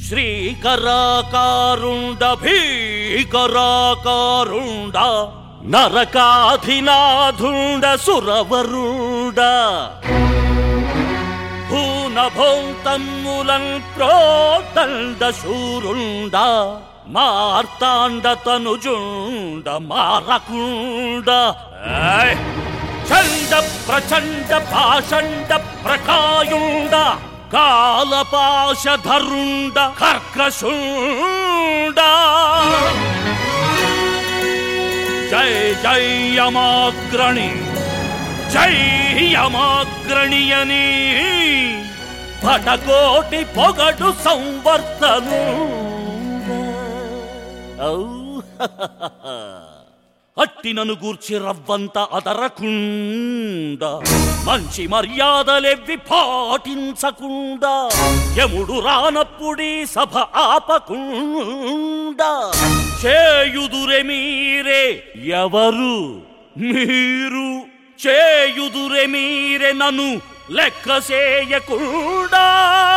శ్రీకరాకారుండ భీకరాకారుండ నరకాధినాథుండ సురవరుండ భూనభోంతమ్ములన్ ప్రోదండ శూరుండ మార్తాండ తనుజుండ మారకుండ చండ ప్రచండ పాషండ ప్రకాయుండ కాలపాశధరుండ కర్కశుండ జై జై యమాగ్రణి జై యమాగ్రణియని పటకోటి పొగడు సంవర్తను అట్టినను గూర్చి రవ్వంత అదరకుండ మంచి మర్యాదలెవ్వి పాటించకుండా యముడు రానప్పుడీ సభ ఆపకుండా చేయుదురే మీరే ఎవరు మీరు చేయుదురే మీరే నన్ను లెక్క చేయకుండా